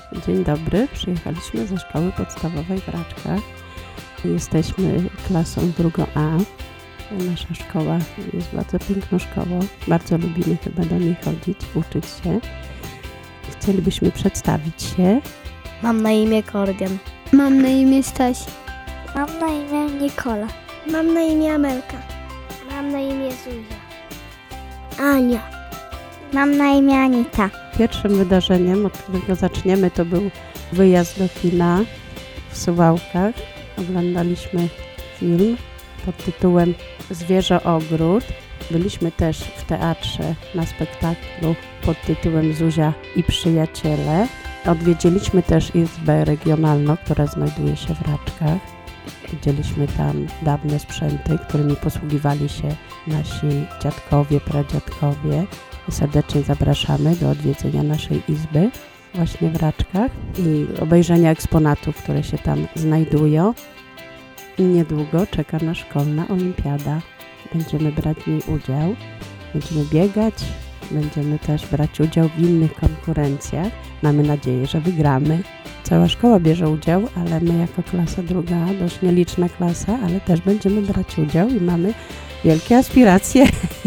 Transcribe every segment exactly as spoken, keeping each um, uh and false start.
Dzień dobry, przyjechaliśmy ze szkoły podstawowej w Raczkach. Jesteśmy klasą drugą A. Nasza szkoła jest bardzo piękną szkołą. Bardzo lubimy chyba do niej chodzić, uczyć się. Chcielibyśmy przedstawić się. Mam na imię Kordian. Mam na imię Staś. Mam na imię Nikola. Mam na imię Amelka. Mam na imię Zuzia. Ania. Mam na imię Anita. Pierwszym wydarzeniem, od którego zaczniemy, to był wyjazd do kina w Suwałkach. Oglądaliśmy film pod tytułem Zwierzę-ogród. Byliśmy też w teatrze na spektaklu pod tytułem Zuzia i przyjaciele. Odwiedziliśmy też izbę regionalną, która znajduje się w Raczkach. Widzieliśmy tam dawne sprzęty, którymi posługiwali się nasi dziadkowie, pradziadkowie. Serdecznie zapraszamy do odwiedzenia naszej izby właśnie w Raczkach i obejrzenia eksponatów, które się tam znajdują. I niedługo czeka nas szkolna olimpiada. Będziemy brać w niej udział, będziemy biegać, będziemy też brać udział w innych konkurencjach. Mamy nadzieję, że wygramy. Cała szkoła bierze udział, ale my jako klasa druga, dość nieliczna klasa, ale też będziemy brać udział i mamy wielkie aspiracje,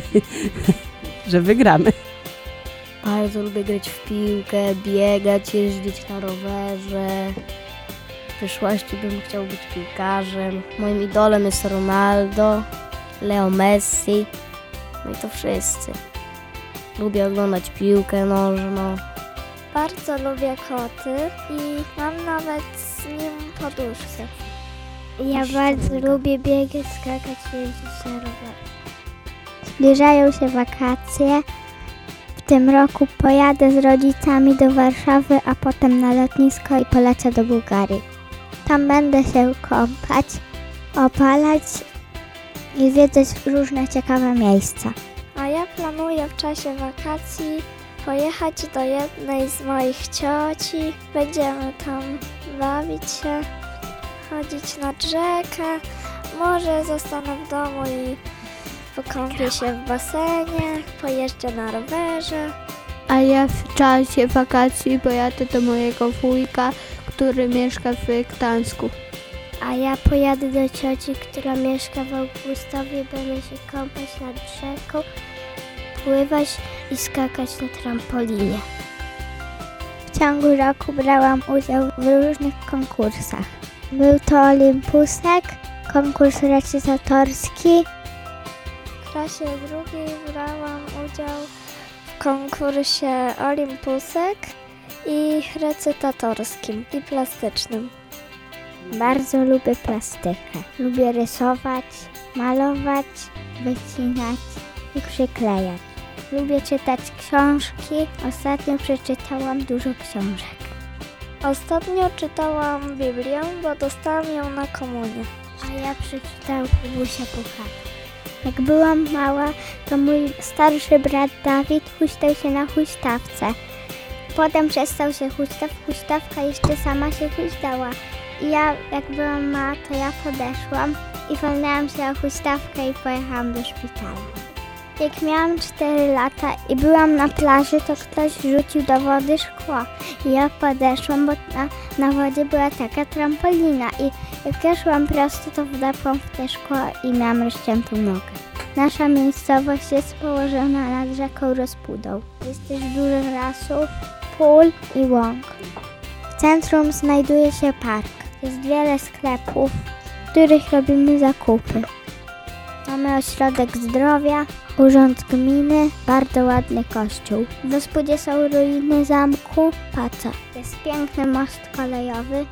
że wygramy. Bardzo lubię grać w piłkę, biegać, jeździć na rowerze. W przyszłości bym chciał być piłkarzem. Moim idolem jest Ronaldo, Leo Messi, no i to wszyscy. Lubię oglądać piłkę nożną. Bardzo lubię koty i mam nawet z nim poduszkę. Ja bardzo lubię biegać, skakać, jeździć na rowerze. Zbliżają się wakacje. W tym roku pojadę z rodzicami do Warszawy, a potem na lotnisko i polecę do Bułgarii. Tam będę się kąpać, opalać i zwiedzać różne ciekawe miejsca. A ja planuję w czasie wakacji pojechać do jednej z moich cioci. Będziemy tam bawić się, chodzić nad rzekę. Może zostanę w domu i pokąpię się w basenie, pojeżdżę na rowerze. A ja w czasie wakacji pojadę do mojego wujka, który mieszka w Gdańsku. A ja pojadę do cioci, która mieszka w Augustowie, będę się kąpać nad rzeką, pływać i skakać na trampolinie. W ciągu roku brałam udział w różnych konkursach. Był to Olympusek, konkurs recytatorski. W klasie drugiej brałam udział w konkursie Olympusek i recytatorskim i plastycznym. Bardzo lubię plastykę. Lubię rysować, malować, wycinać i przyklejać. Lubię czytać książki. Ostatnio przeczytałam dużo książek. Ostatnio czytałam Biblię, bo dostałam ją na komunię. A ja przeczytałam Kubusia Puchata. Jak byłam mała, to mój starszy brat Dawid huśtał się na huśtawce. Potem przestał się huśtać, huśtawka jeszcze sama się huśtała. I ja, jak byłam mała, to ja podeszłam i walnęłam się o huśtawkę i pojechałam do szpitala. Jak miałam cztery lata i byłam na plaży, to ktoś rzucił do wody szkło. I ja podeszłam, bo na, na wodzie była taka trampolina. I jak ja szłam prosto, to wdepłam w te szkło i miałam rozciętą nogę. Nasza miejscowość jest położona nad rzeką Rozpudą. Jest też dużo lasów, pól i łąk. W centrum znajduje się park. Jest wiele sklepów, w których robimy zakupy. Mamy ośrodek zdrowia, urząd gminy, bardzo ładny kościół. W Rozpudzie są ruiny zamku Paca. Jest piękny most kolejowy.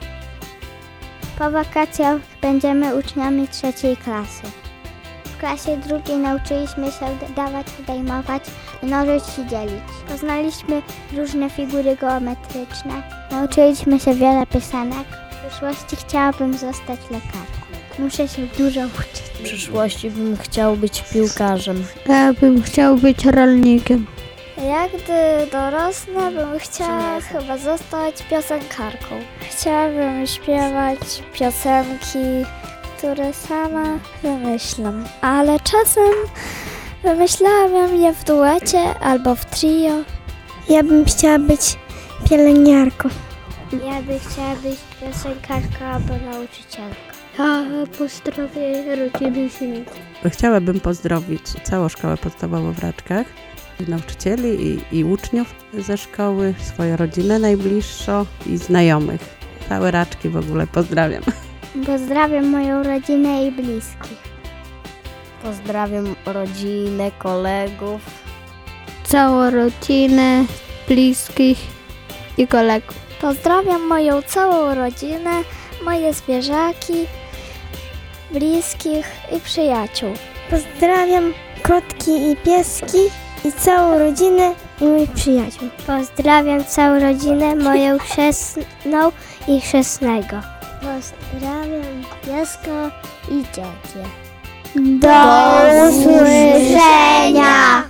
Po wakacjach będziemy uczniami trzeciej klasy. W klasie drugiej nauczyliśmy się dawać, odejmować, mnożyć i dzielić. Poznaliśmy różne figury geometryczne. Nauczyliśmy się wiele piosenek. W przyszłości chciałabym zostać lekarzem. Muszę się dużo uczyć. W przyszłości bym chciał być piłkarzem. Ja bym chciał być rolnikiem. Ja gdy dorosnę, bym chciała chyba zostać piosenkarką. Chciałabym śpiewać piosenki, które sama wymyślam. Ale czasem wymyślałabym je w duecie albo w trio. Ja bym chciała być Pielęgniarką. Ja bym chciała być piosenkarką albo nauczycielką. Ja pozdrowię rodziny Simik. Chciałabym pozdrowić całą szkołę podstawową w Raczkach, nauczycieli i, i uczniów ze szkoły, swoją rodzinę najbliższą i znajomych. Całe Raczki w ogóle pozdrawiam. Pozdrawiam moją rodzinę i bliskich. Pozdrawiam rodzinę, kolegów. Całą rodzinę, bliskich i kolegów. Pozdrawiam moją całą rodzinę, moje zwierzaki, bliskich i przyjaciół. Pozdrawiam kotki i pieski i całą rodzinę i moich przyjaciół. Pozdrawiam całą rodzinę, moją chrzestną i chrzestnego. Pozdrawiam pieska i ciocię. Do usłyszenia!